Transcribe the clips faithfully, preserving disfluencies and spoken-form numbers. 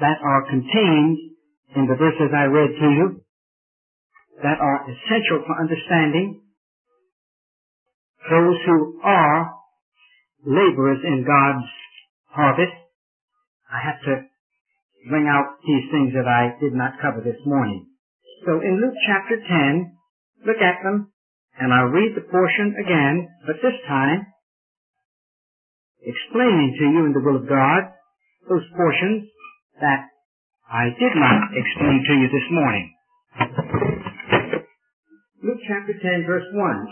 that are contained in the verses I read to you that are essential for understanding those who are laborers in God's harvest. I have to bring out these things that I did not cover this morning. So in Luke chapter ten, look at them, and I'll read the portion again, but this time explaining to you in the will of God those portions that I did not explain to you this morning. Luke chapter ten, verse one.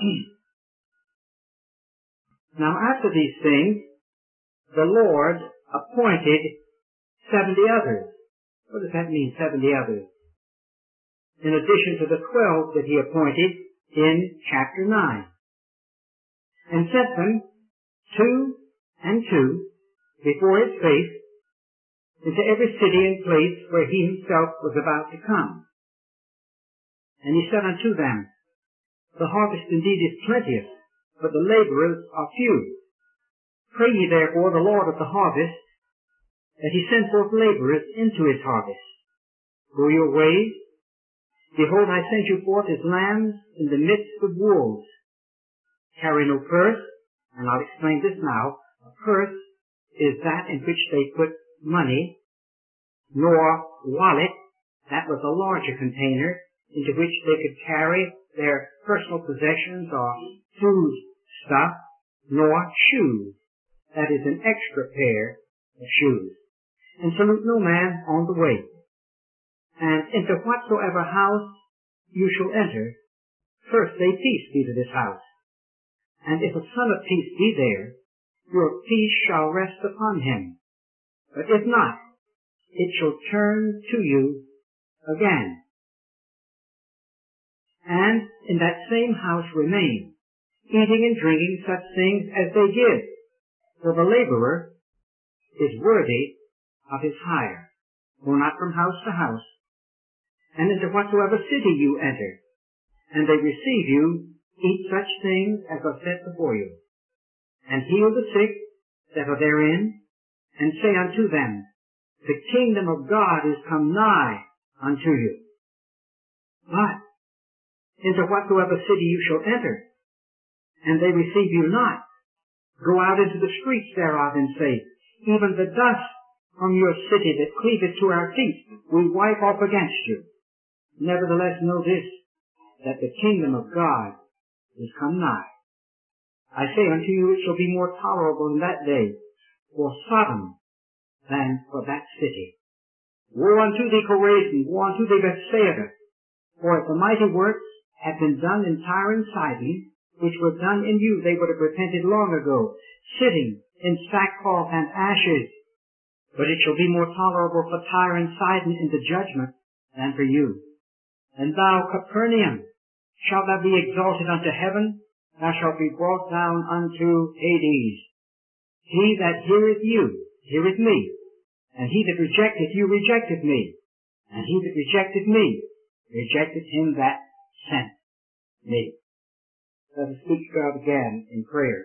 Now after these things, the Lord appointed seventy others. What does that mean, seventy others? In addition to the twelve that he appointed in chapter nine. And sent them two and two before his face into every city and place where he himself was about to come. And he said unto them, The harvest indeed is plenteous, but the laborers are few. Pray ye therefore the Lord of the harvest, that he send forth laborers into his harvest. Go your ways. Behold, I send you forth as lambs in the midst of wolves. Carry no purse, and I'll explain this now. A purse is that in which they put money, nor wallet, that was a larger container, into which they could carry their personal possessions or food stuff, nor shoes. That is an extra pair of shoes. And salute no man on the way. And into whatsoever house you shall enter, first say, Peace be to this house. And if a son of peace be there, your peace shall rest upon him. But if not, it shall turn to you again. And in that same house remain, eating and drinking such things as they give. For the laborer is worthy of his hire. Go not from house to house. And into whatsoever city you enter, and they receive you, eat such things as are set before you. And heal the sick that are therein, and say unto them, The kingdom of God is come nigh unto you. But into whatsoever city you shall enter, and they receive you not, go out into the streets thereof, and say, Even the dust from your city that cleaveth to our feet, we wipe off against you. Nevertheless know this, that the kingdom of God is come nigh. I say unto you, it shall be more tolerable in that day for Sodom than for that city. Woe unto thee, Chorazin! Woe unto thee, Bethsaida! For if the mighty works had been done in Tyre and Sidon, which were done in you, they would have repented long ago, sitting in sackcloth and ashes. But it shall be more tolerable for Tyre and Sidon in the judgment than for you. And thou, Capernaum, shalt thou be exalted unto heaven? Thou shalt be brought down unto Hades. He that heareth you, heareth me. And he that rejecteth you, rejecteth me. And he that rejecteth me, rejecteth him that sent me. Let us speak to God again in prayer.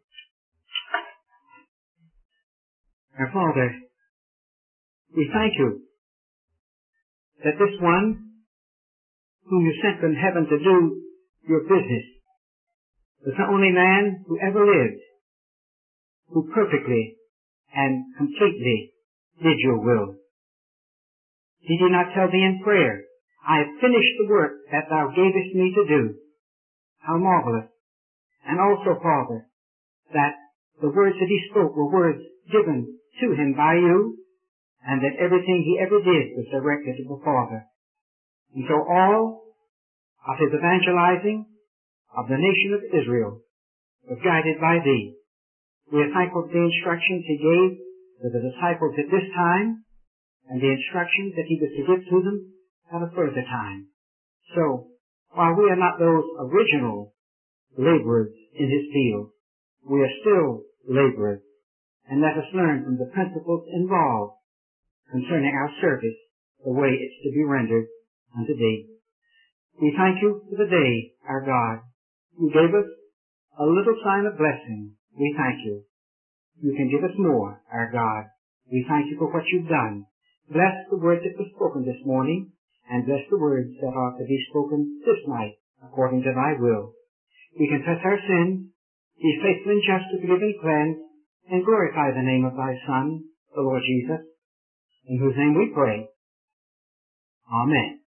Our Father, we thank you that this one whom you sent from heaven to do your business was the only man who ever lived who perfectly and completely did your will. Did he not tell thee in prayer, I have finished the work that thou gavest me to do? How marvelous. And also, Father, that the words that he spoke were words given to him by you, and that everything he ever did was directed to the Father. And so all of his evangelizing of the nation of Israel was guided by thee. We are thankful for the instructions he gave to the disciples at this time, and the instructions that he was to give to them at a further time. So, while we are not those original laborers in his field, we are still laborers, and let us learn from the principles involved concerning our service, the way it's to be rendered unto thee. We thank you for the day, our God. You gave us a little sign of blessing. We thank you. You can give us more, our God. We thank you for what you've done. Bless the words that were spoken this morning, and bless the words that are to be spoken this night, according to thy will. We confess our sins, be faithful and just to forgive and cleanse, and glorify the name of thy Son, the Lord Jesus, in whose name we pray. Amen.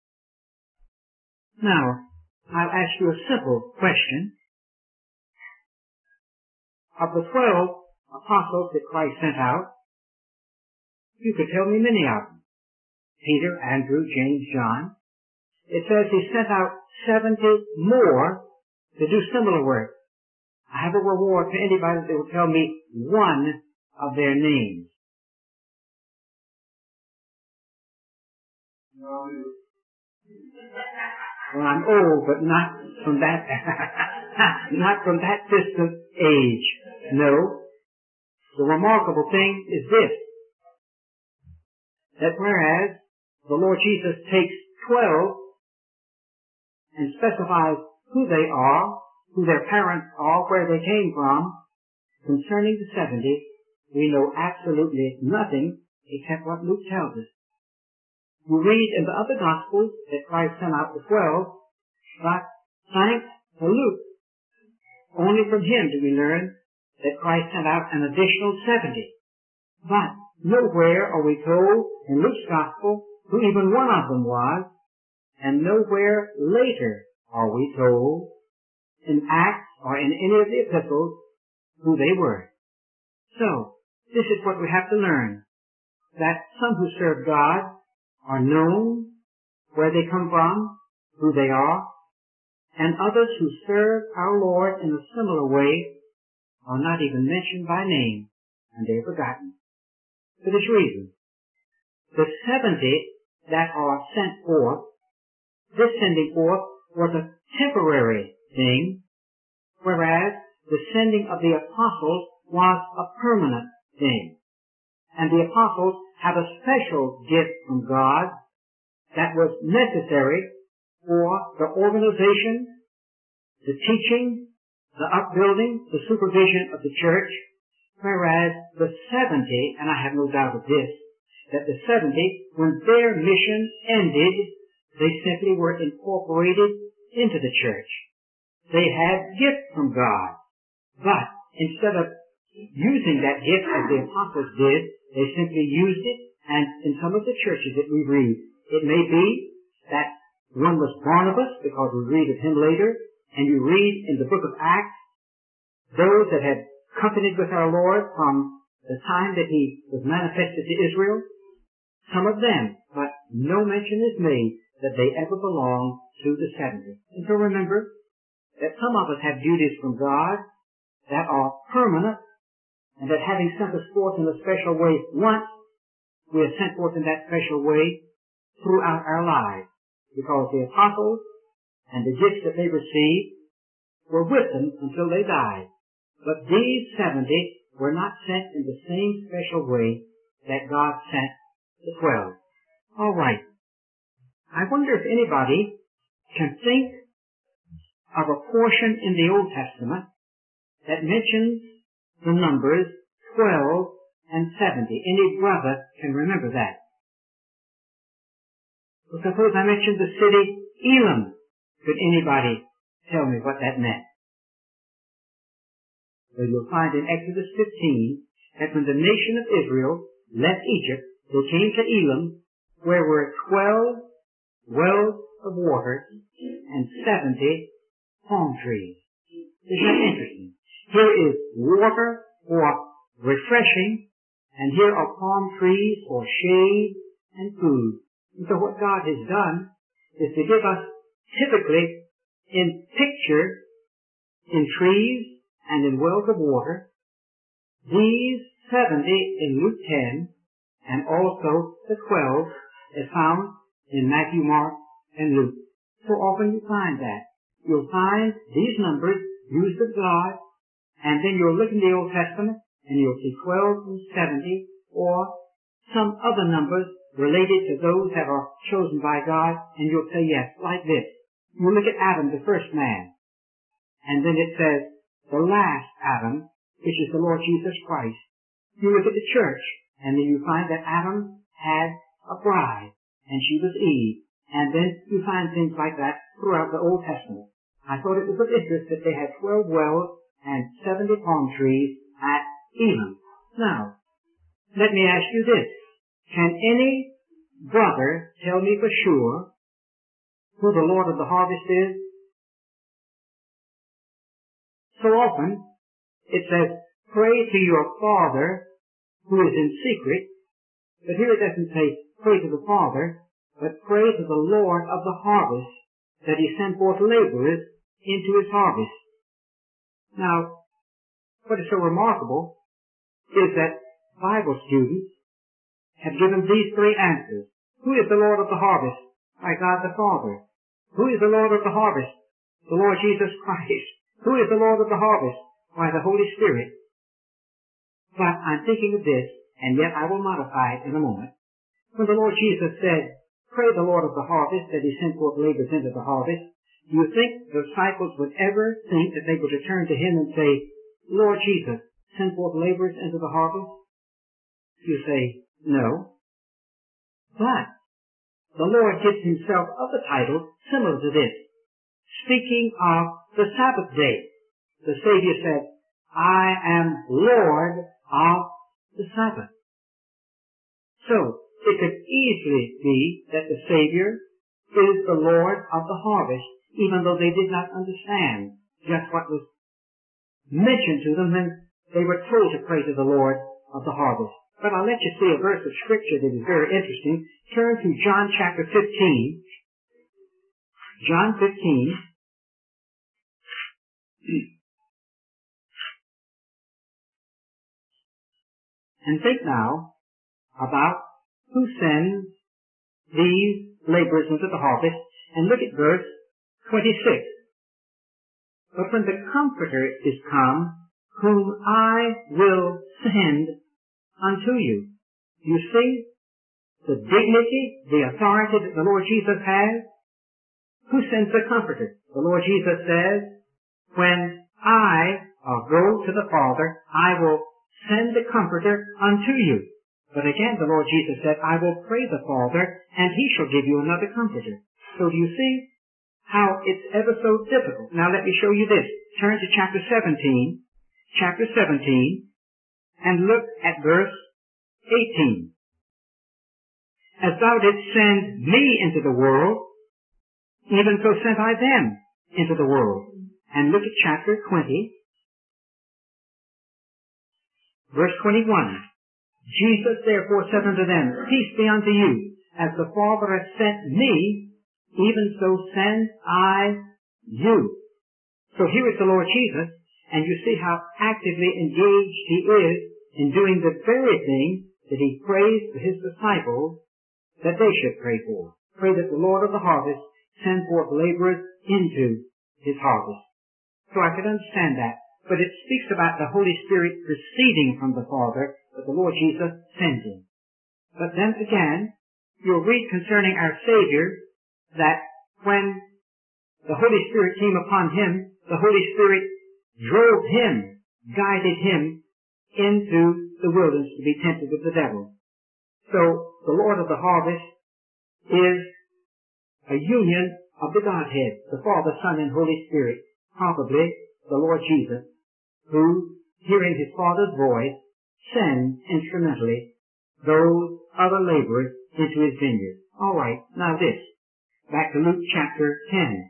Now, I'll ask you a simple question. Of the twelve apostles that Christ sent out, you could tell me many of them. Peter, Andrew, James, John. It says he sent out seventy more to do similar work. I have a reward for anybody that will tell me one of their names. Well, I'm old, but not from that, not from that distant age. No. The remarkable thing is this, that whereas the Lord Jesus takes twelve and specifies who they are, who their parents are, where they came from, concerning the seventy, we know absolutely nothing except what Luke tells us. We read in the other Gospels that Christ sent out the twelve, but thanks to Luke, only from him do we learn that Christ sent out an additional seventy. But nowhere are we told in Luke's Gospel who even one of them was, and nowhere later are we told in Acts or in any of the epistles who they were. So, this is what we have to learn, that some who serve God are known, where they come from, who they are, and others who serve our Lord in a similar way are not even mentioned by name, and they're forgotten. For this reason, the seventy that are sent forth, this sending forth was a temporary thing, whereas the sending of the apostles was a permanent thing. And the apostles have a special gift from God that was necessary for the organization, the teaching, the upbuilding, the supervision of the church, whereas the seventy, and I have no doubt of this, that the seventy, when their mission ended, they simply were incorporated into the church. They had gifts from God, but instead of using that gift as the apostles did, they simply used it, and in some of the churches that we read, it may be that one was Barnabas, because we read of him later, and you read in the book of Acts, those that had accompanied with our Lord from the time that he was manifested to Israel, some of them, but no mention is made that they ever belonged to the seventy. And so remember that some of us have duties from God that are permanent, and that having sent us forth in a special way once, we are sent forth in that special way throughout our lives, because the apostles and the gifts that they received were with them until they died. But these seventy were not sent in the same special way that God sent the twelve. All right. I wonder if anybody can think of a portion in the Old Testament that mentions the numbers twelve and seventy. Any brother can remember that. Well, suppose I mentioned the city Elam. Could anybody tell me what that meant? Well, you'll find in Exodus fifteen that when the nation of Israel left Egypt, they came to Elam, where were twelve wells of water and seventy palm trees. Isn't that interesting? Here is water for refreshing, and here are palm trees for shade and food. And so what God has done is to give us, typically, in picture, in trees and in wells of water, these seventy in Luke ten, and also the twelve is found in Matthew, Mark, and Luke. So often you find that. You'll find these numbers used of God, and then you'll look in the Old Testament, and you'll see twelve and seventy, or some other numbers related to those that are chosen by God, and you'll say, yes, like this. You look at Adam, the first man, and then it says, the last Adam, which is the Lord Jesus Christ. You look at the church, and then you find that Adam had a bride, and she was Eve. And then you find things like that throughout the Old Testament. I thought it was of interest that they had twelve wells and seventy palm trees at Elim. Now, let me ask you this. Can any brother tell me for sure who the Lord of the harvest is? So often, it says, pray to your Father who is in secret, but here it doesn't say, pray to the Father, but pray to the Lord of the harvest, that he send forth laborers into his harvest. Now, what is so remarkable is that Bible students have given these three answers. Who is the Lord of the harvest? By God the Father. Who is the Lord of the harvest? The Lord Jesus Christ. Who is the Lord of the harvest? By the Holy Spirit. But I'm thinking of this, and yet I will modify it in a moment. When the Lord Jesus said, pray the Lord of the harvest that he sent forth laborers into the harvest, do you think the disciples would ever think that they would return to him and say, Lord Jesus, send forth laborers into the harvest? You say, no. But the Lord gives himself other titles similar to this. Speaking of the Sabbath day, the Savior said, I am Lord of the Sabbath. So, it could easily be that the Savior is the Lord of the harvest, even though they did not understand just what was mentioned to them when they were told to pray to the Lord of the harvest. But I'll let you see a verse of Scripture that is very interesting. Turn to John chapter fifteen. John fifteen. And think now about who sends these laborers into the harvest, and look at verse twenty-six. But when the Comforter is come, whom I will send unto you. You see the dignity, the authority that the Lord Jesus has? Who sends the Comforter? The Lord Jesus says, when I uh, go to the Father, I will send the Comforter unto you. But again, the Lord Jesus said, I will pray the Father, and he shall give you another Comforter. So do you see how it's ever so difficult? Now let me show you this. Turn to chapter seventeen. Chapter seventeen. And look at verse eighteen. As thou didst send me into the world, even so sent I them into the world. And look at chapter twenty. Verse twenty-one. Jesus therefore said unto them, peace be unto you. As the Father hath sent me, even so send I you. So here is the Lord Jesus, and you see how actively engaged he is in doing the very thing that he prays to his disciples that they should pray for. Pray that the Lord of the harvest send forth laborers into his harvest. So I could understand that. But it speaks about the Holy Spirit proceeding from the Father, that the Lord Jesus sends him. But then again, you'll read concerning our Savior that when the Holy Spirit came upon him, the Holy Spirit drove him, guided him into the wilderness to be tempted with the devil. So the Lord of the harvest is a union of the Godhead, the Father, Son, and Holy Spirit, probably the Lord Jesus, who, hearing his Father's voice, sends instrumentally those other laborers into his vineyard. All right, now this. Back to Luke chapter ten.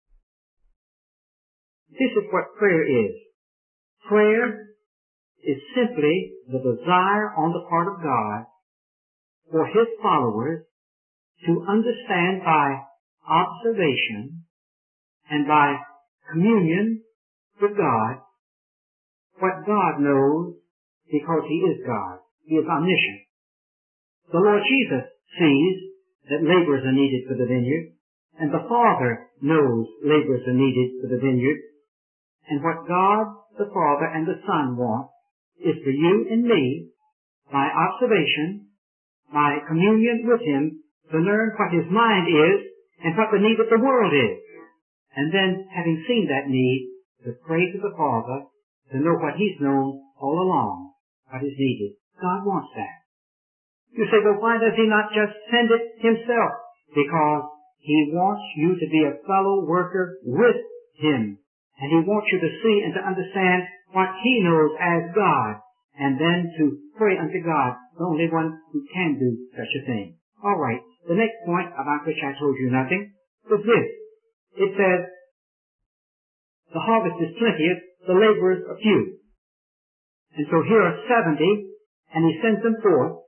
This is what prayer is. Prayer is simply the desire on the part of God for his followers to understand by observation and by communion with God what God knows because he is God. He is omniscient. The Lord Jesus sees that laborers are needed for the vineyard, and the Father knows laborers are needed for the vineyard. And what God, the Father, and the Son want is for you and me, by observation, by communion with him, to learn what his mind is and what the need of the world is. And then, having seen that need, to pray to the Father, to know what he's known all along, what is needed. God wants that. You say, well, why does he not just send it himself? Because he wants you to be a fellow worker with him. And he wants you to see and to understand what he knows as God. And then to pray unto God, the only one who can do such a thing. All right. The next point about which I told you nothing was this. It says, the harvest is plenteous, the laborers are few. And so here are seventy, and he sends them forth,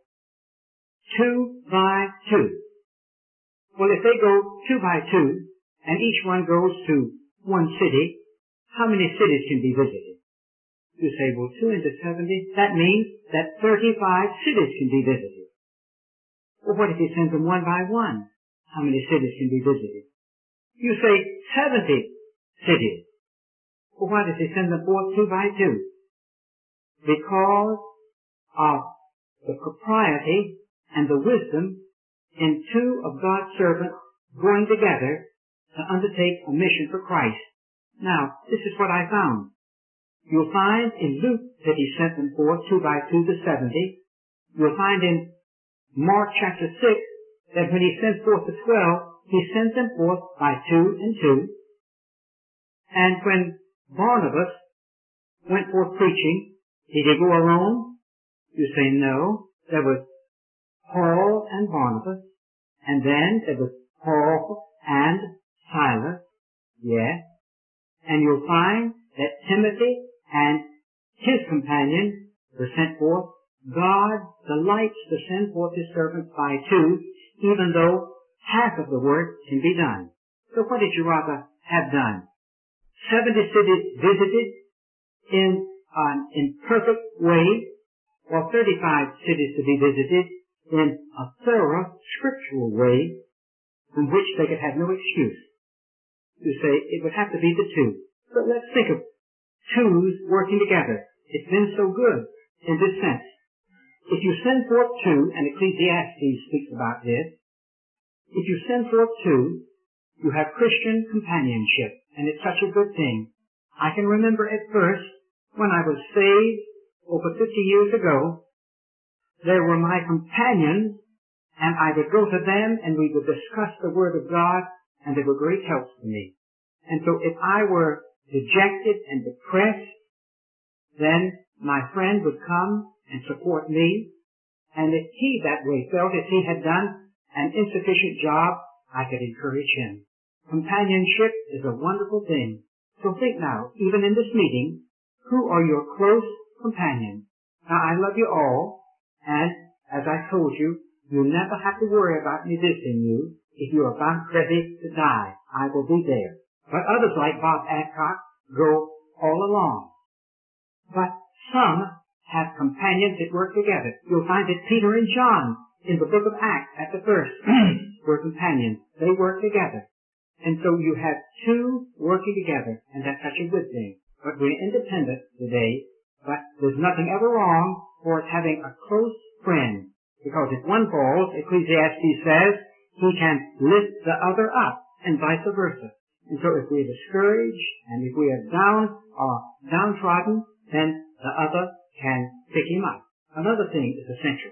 two by two. Well, if they go two by two, and each one goes to one city, how many cities can be visited? You say, well, two into seventy, that means that thirty-five cities can be visited. Well, what if he sends them one by one? How many cities can be visited? You say seventy cities. Well, why does he send them forth two by two? Because of the propriety and the wisdom in two of God's servants going together to undertake a mission for Christ. Now, this is what I found. You'll find in Luke that he sent them forth two by two to seventy. You'll find in Mark chapter six that when he sent forth the twelve, he sent them forth by two and two. And when Barnabas went forth preaching, did he go alone? You say no. There was Paul and Barnabas, and then there was Paul and Silas. Yes. And you'll find that Timothy and his companion were sent forth. God delights to send forth his servants by two, even though half of the work can be done. So what did you rather have done? Seventy cities visited in an imperfect way, or thirty-five cities to be visited in a thorough scriptural way from which they could have no excuse. You say it would have to be the two. But let's think of twos working together. It's been so good in this sense. If you send forth two, and Ecclesiastes speaks about this, if you send forth two, you have Christian companionship, and it's such a good thing. I can remember at first, when I was saved over fifty years ago, there were my companions, and I would go to them, and we would discuss the Word of God, and they were great helps to me. And so if I were dejected and depressed, then my friend would come and support me, and if he that way felt if he had done an insufficient job, I could encourage him. Companionship is a wonderful thing. So think now, even in this meeting, who are your close companions? Now, I love you all, and as I told you, you'll never have to worry about me visiting you. If you're about ready to die, I will be there. But others like Bob Adcock go all along. But some have companions that work together. You'll find that Peter and John in the book of Acts at the first were companions. They work together. And so you have two working together, and that's such a good thing. But we're independent today, but there's nothing ever wrong for us having a close friend. Because if one falls, Ecclesiastes says, he can lift the other up, and vice versa. And so if we're discouraged, and if we are down or downtrodden, then the other can pick him up. Another thing is essential.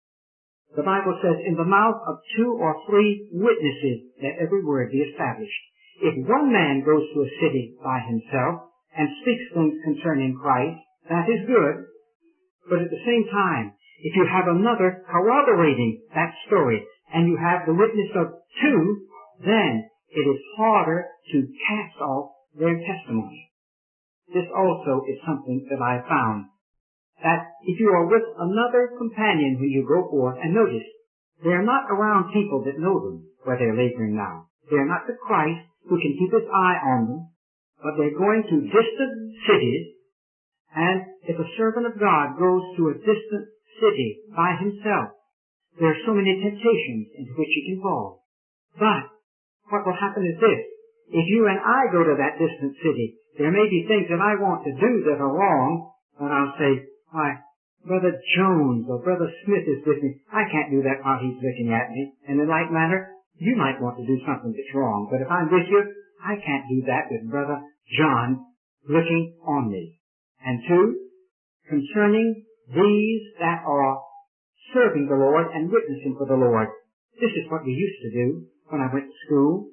The Bible says, in the mouth of two or three witnesses, let every word be established. If one man goes to a city by himself and speaks things concerning Christ, that is good. But at the same time, if you have another corroborating that story, and you have the witness of two, then it is harder to cast off their testimony. This also is something that I found. That if you are with another companion when you go forth, and notice, they're not around people that know them where they're laboring now. They're not the Christ who can keep his eye on them, but they're going to distant cities, and if a servant of God goes to a distant city by himself, there are so many temptations into which he can fall. But what will happen is this. If you and I go to that distant city, there may be things that I want to do that are wrong, but I'll say, why, Brother Jones or Brother Smith is with me. I can't do that while he's looking at me. And in like manner, you might want to do something that's wrong. But if I'm with you, I can't do that with Brother John looking on me. And two, concerning these that are serving the Lord and witnessing for the Lord. This is what we used to do when I went to school.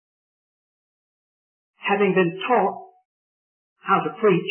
Having been taught how to preach,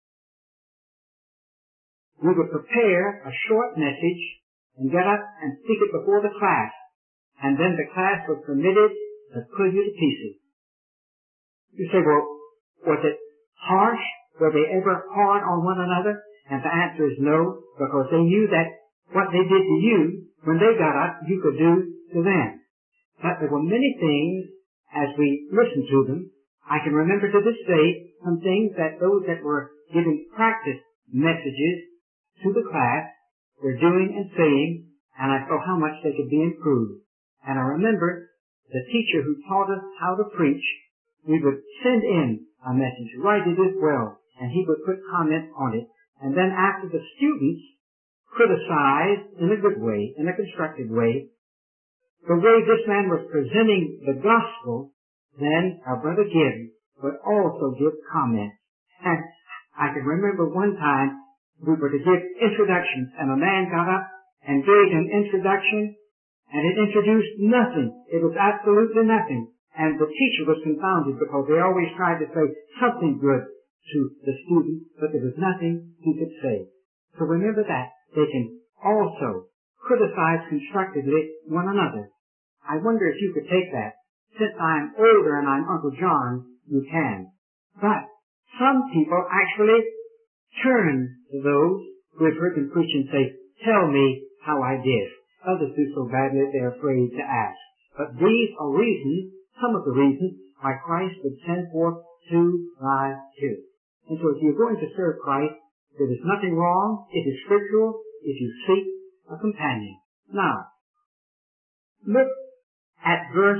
we would prepare a short message and get up and speak it before the class. And then the class was permitted to pull you to pieces. You say, well, was it harsh? Were they ever hard on one another? And the answer is no, because they knew that what they did to you, when they got up, you could do to them. But there were many things, as we listened to them, I can remember to this day some things that those that were giving practice messages to the class were doing and saying, and I saw how much they could be improved. And I remember the teacher who taught us how to preach, we would send in a message, write it as well, and he would put comments on it. And then after the students criticized in a good way, in a constructive way, the way this man was presenting the gospel, then our brother Gibbs would also give comments. And I can remember one time we were to give introductions, and a man got up and gave an introduction, and it introduced nothing. It was absolutely nothing. And the teacher was confounded because they always tried to say something good to the student, but there was nothing he could say. So remember that. They can also criticize constructively one another. I wonder if you could take that. Since I'm older and I'm Uncle John, you can. But some people actually turn to those who have heard them preach and say, tell me how I did. Others do so badly they're afraid to ask. But these are reasons, some of the reasons, why Christ would send forth two by two. And so if you're going to serve Christ, there is nothing wrong. It is scriptural if you seek a companion. Now, look at verse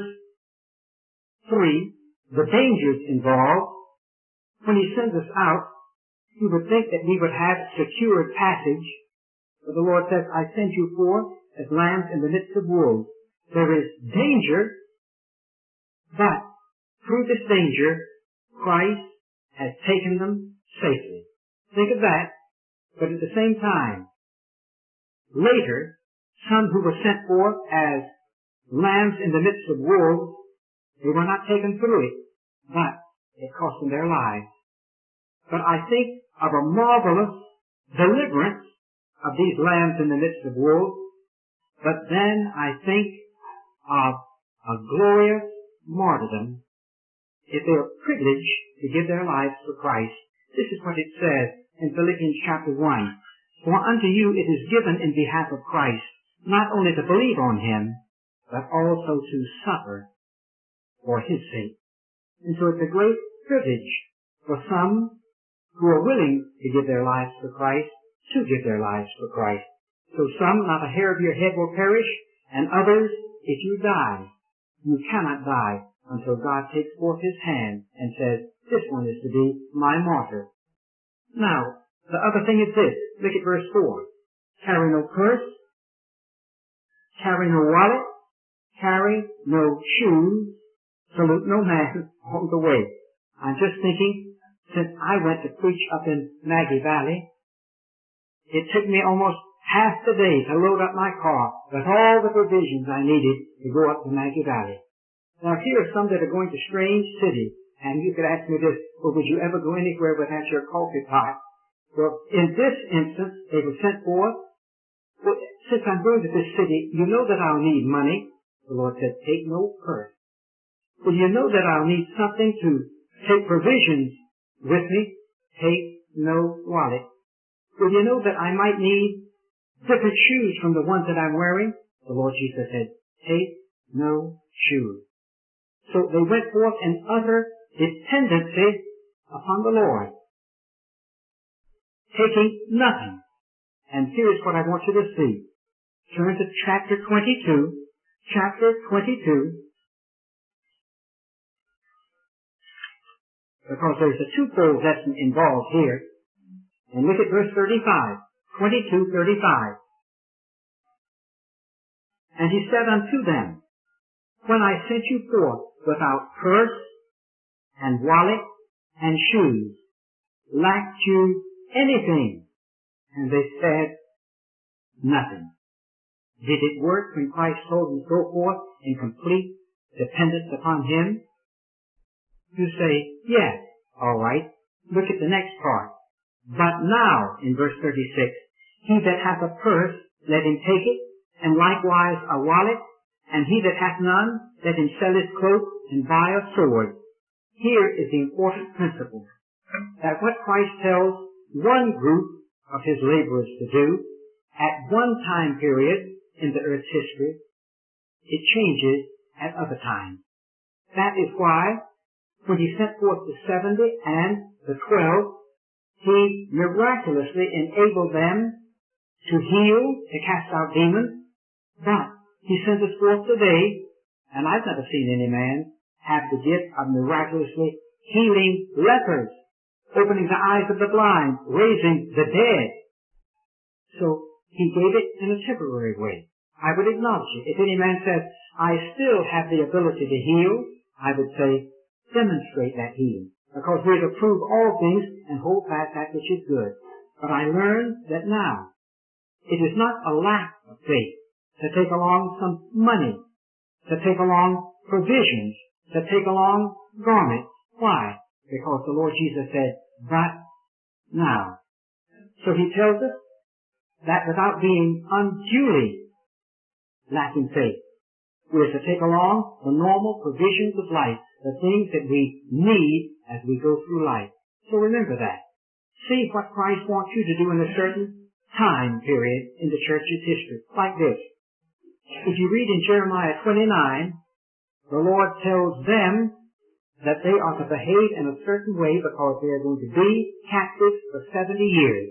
three, the dangers involved. When he sends us out, you would think that we would have secured passage. But the Lord says, I send you forth as lambs in the midst of wolves. There is danger, but through this danger, Christ has taken them safely. Think of that. But at the same time, later, some who were sent forth as lambs in the midst of wolves, they were not taken through it, but it cost them their lives. But I think of a marvelous deliverance of these lambs in the midst of wolves, but then I think of a glorious martyrdom if they are privileged to give their lives for Christ. This is what it says in Philippians chapter one. For unto you it is given in behalf of Christ, not only to believe on him, but also to suffer for his sake. And so it's a great privilege for some who are willing to give their lives for Christ, to give their lives for Christ. So some, not a hair of your head will perish, and others, if you die, you cannot die until God takes forth his hand and says, this one is to be my martyr. Now, the other thing is this. Look at verse four. Carry no purse, carry no wallet, carry no shoes, salute no man on the way. I'm just thinking, since I went to preach up in Maggie Valley, it took me almost half the day to load up my car with all the provisions I needed to go up to Maggie Valley. Now here are some that are going to strange cities, and you could ask me this, well, would you ever go anywhere without your coffee pot? Well, in this instance, they were sent forth. Well, since I'm going to this city, you know that I'll need money. The Lord said, take no purse. Well, you know that I'll need something to take provisions with me. Take no wallet. Well, you know that I might need different shoes from the ones that I'm wearing. The Lord Jesus said, take no shoes. So they went forth in utter dependency upon the Lord, taking nothing. And here's what I want you to see. Turn to chapter twenty-two. Chapter twenty-two. Because there's a twofold lesson involved here. And look at verse thirty-five. twenty-two thirty-five. And he said unto them, when I sent you forth without purse and wallet and shoes, lacked you anything? And they said, nothing. Did it work when Christ told them to go forth in complete dependence upon Him? You say, yes, all right. Look at the next part. But now, in verse thirty-six, he that hath a purse, let him take it, and likewise a wallet, and he that hath none, let him sell his cloak and buy a sword. Here is the important principle, that what Christ tells one group of his laborers to do at one time period in the earth's history, it changes at other times. That is why when he sent forth the seventy and the twelve, he miraculously enabled them to heal, to cast out demons. But he sent us forth today, and I've never seen any man have the gift of miraculously healing lepers, opening the eyes of the blind, raising the dead. So he gave it in a temporary way. I would acknowledge it. If any man says, I still have the ability to heal, I would say, demonstrate that healing. Because we are to prove all things and hold fast that which is good. But I learned that now, it is not a lack of faith to take along some money, to take along provisions, to take along garments. Why? Because the Lord Jesus said, but now. So he tells us that without being unduly lacking faith, we are to take along the normal provisions of life, the things that we need as we go through life. So remember that. See what Christ wants you to do in a certain time period in the church's history. Like this. If you read in Jeremiah twenty-nine, the Lord tells them that they are to behave in a certain way because they are going to be captives for seventy years.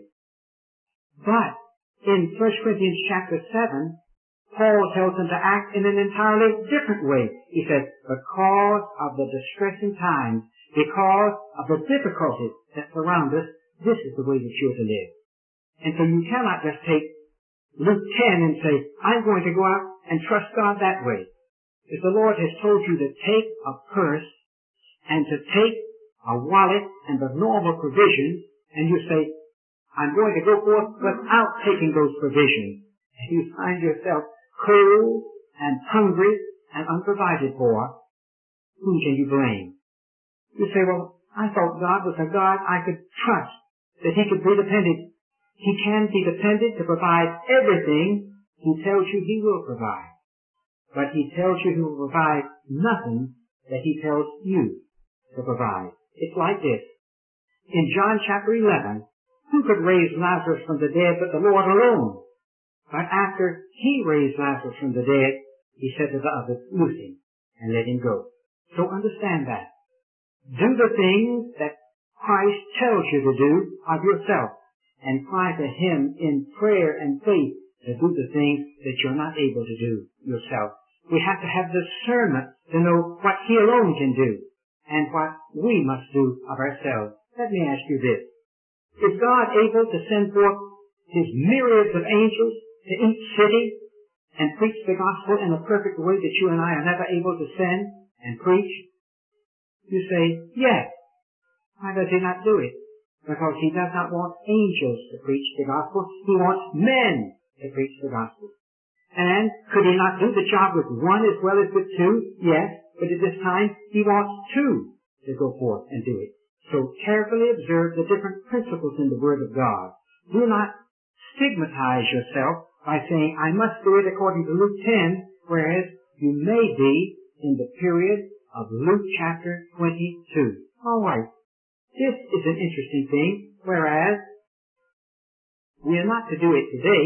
But in First Corinthians chapter seven, Paul tells them to act in an entirely different way. He says, because of the distressing times, because of the difficulties that surround us, this is the way that you're to live. And so you cannot just take Luke ten and say, I'm going to go out and trust God that way. If the Lord has told you to take a purse and to take a wallet and the normal provisions, and you say, I'm going to go forth without taking those provisions, and you find yourself cold and hungry and unprovided for, whom can you blame? You say, well, I thought God was a God I could trust, that He could be dependent. He can be dependent to provide everything He tells you He will provide. But He tells you He will provide nothing that He tells you to provide. It's like this. In John chapter eleven, who could raise Lazarus from the dead but the Lord alone? But after He raised Lazarus from the dead, He said to the others, loose him and let him go. So understand that. Do the things that Christ tells you to do of yourself, and cry to Him in prayer and faith to do the things that you're not able to do yourself. We have to have discernment to know what He alone can do and what we must do of ourselves. Let me ask you this. Is God able to send forth His myriads of angels to each city and preach the gospel in a perfect way that you and I are never able to send and preach? You say, yes. Why does He not do it? Because He does not want angels to preach the gospel. He wants men to preach the gospel. And could He not do the job with one as well as with two? Yes. But at this time, He wants two to go forth and do it. So carefully observe the different principles in the Word of God. Do not stigmatize yourself by saying, I must do it according to Luke ten, whereas you may be in the period of Luke chapter twenty-two. All right. This is an interesting thing, whereas we are not to do it today,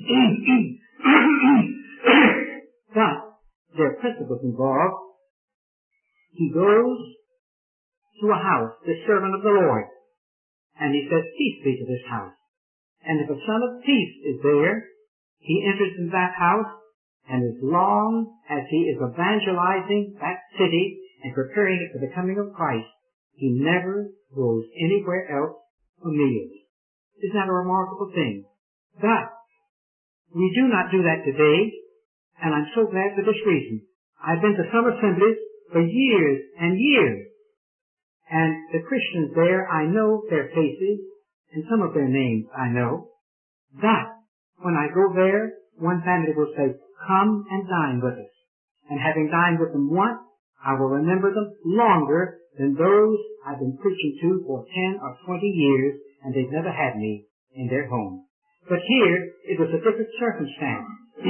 but there are principles involved. He goes to a house, the servant of the Lord, and he says, peace be to this house. And if a son of peace is there, he enters into that house, and as long as he is evangelizing that city and preparing it for the coming of Christ, he never goes anywhere else for meals. Isn't that a remarkable thing? But we do not do that today, and I'm so glad for this reason. I've been to some assemblies for years and years, and the Christians there, I know their faces, and some of their names I know. But when I go there, one family will say, come and dine with us. And having dined with them once, I will remember them longer than those I've been preaching to for ten or twenty years, and they've never had me in their home. But here, it was a different circumstance.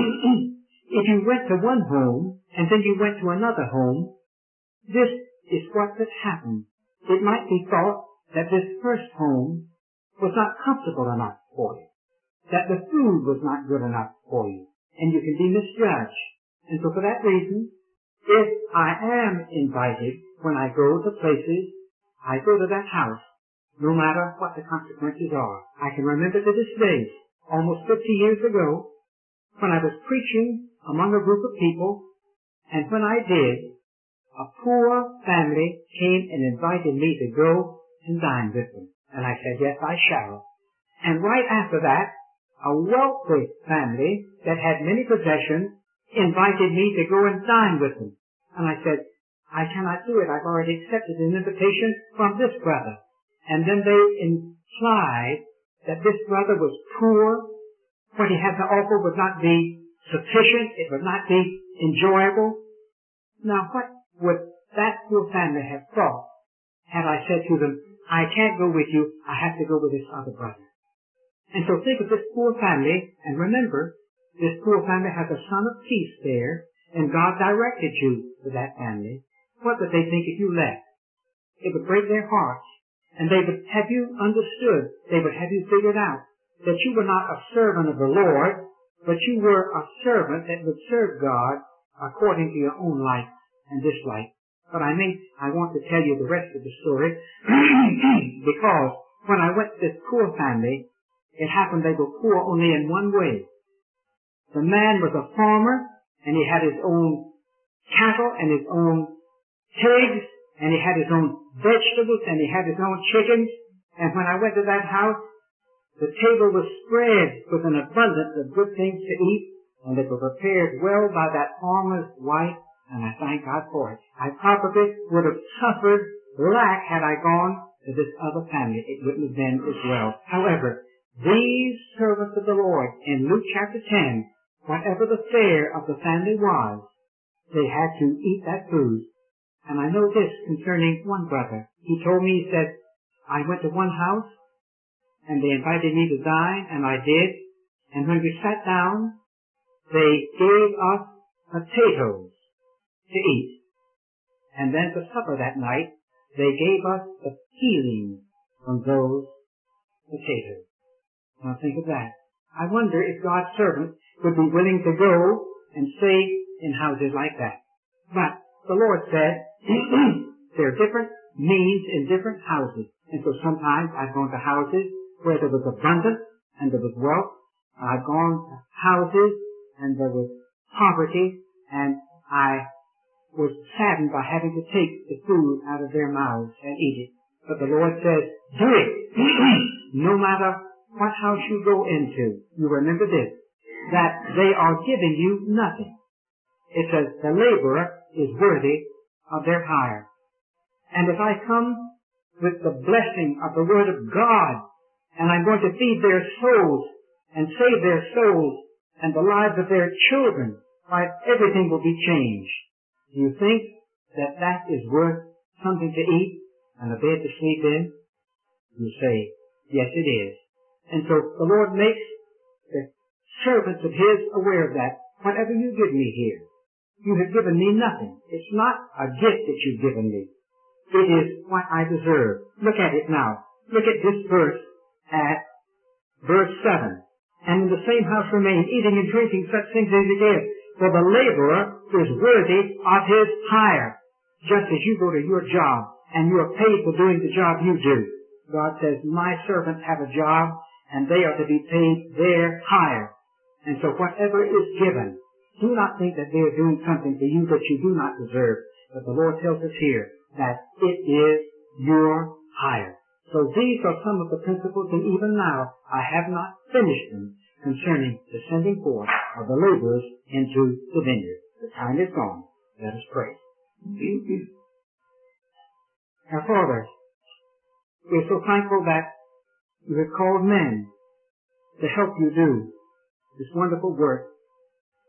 If you went to one home, and then you went to another home, this is what could happen. It might be thought that this first home was not comfortable enough for you, that the food was not good enough for you, and you can be misjudged. And so for that reason, if I am invited when I go to places, I go to that house, no matter what the consequences are. I can remember to this day, almost fifty years ago, when I was preaching among a group of people, and when I did, a poor family came and invited me to go and dine with them. And I said, yes, I shall. And right after that, a wealthy family that had many possessions invited me to go and dine with them. And I said, I cannot do it. I've already accepted an invitation from this brother. And then they implied that this brother was poor. What he had to offer would not be sufficient. It would not be enjoyable. Now, what would that poor family have thought had I said to them, I can't go with you. I have to go with this other brother. And so think of this poor family, and remember, this poor family has a son of peace there, and God directed you to that family. What would they think if you left? It would break their hearts, and they would have you understood. They would have you figured out that you were not a servant of the Lord, but you were a servant that would serve God according to your own like and dislike. But I mean, I want to tell you the rest of the story because when I went to this poor family, it happened they were poor only in one way. The man was a farmer, and he had his own cattle and his own pigs, and he had his own vegetables, and he had his own chickens. And when I went to that house, the table was spread with an abundance of good things to eat, and they were prepared well by that farmer's wife, and I thank God for it. I probably would have suffered lack had I gone to this other family. It wouldn't have been as well. However, these servants of the Lord, in Luke chapter ten, whatever the fare of the family was, they had to eat that food. And I know this concerning one brother. He told me, he said, I went to one house, and they invited me to dine, and I did. And when we sat down, they gave us potatoes to eat. And then for supper that night, they gave us the peeling from those potatoes. Now think of that. I wonder if God's servants would be willing to go and stay in houses like that. But the Lord said, there are different needs in different houses. And so sometimes I've gone to houses where there was abundance and there was wealth. I've gone to houses and there was poverty, and I was saddened by having to take the food out of their mouths and eat it. But the Lord says, do it. No matter what house you go into, you remember this, that they are giving you nothing. It says, the laborer is worthy of their hire. And if I come with the blessing of the Word of God, and I'm going to feed their souls and save their souls and the lives of their children, why, everything will be changed. Do you think that that is worth something to eat and a bed to sleep in? You say, yes, it is. And so the Lord makes the servants of His aware of that. Whatever you give me here, you have given me nothing. It's not a gift that you've given me. It is what I deserve. Look at it now. Look at this verse at verse seven. And in the same house remain, eating and drinking such things as he gave. For the laborer is worthy of his hire. Just as you go to your job and you are paid for doing the job you do. God says, my servants have a job and they are to be paid their hire. And so whatever is given, do not think that they are doing something for you that you do not deserve. But the Lord tells us here that it is your hire. So these are some of the principles, and even now I have not finished them concerning the sending forth of the laborers into the vineyard. The time is gone. Let us pray. Our Father, we are so thankful that you have called men to help you do this wonderful work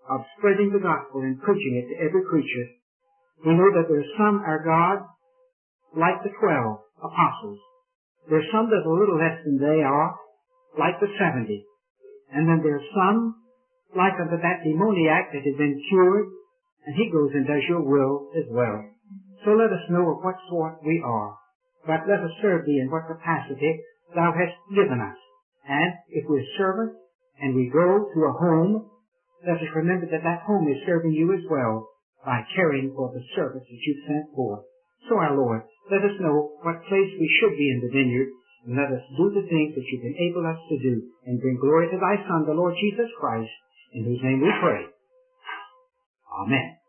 of spreading the gospel and preaching it to every creature. We know that there's some are God, like the twelve apostles. There's some that are a little less than they are, like the seventy. And then there's some, like unto that demoniac that has been cured, and he goes and does your will as well. So let us know of what sort we are. But let us serve thee in what capacity thou hast given us. And if we're servants, and we go to a home, let us remember that that home is serving you as well by caring for the service that you've sent forth. So, our Lord, let us know what place we should be in the vineyard, and let us do the things that you've enabled us to do, and bring glory to thy Son, the Lord Jesus Christ, in whose name we pray. Amen.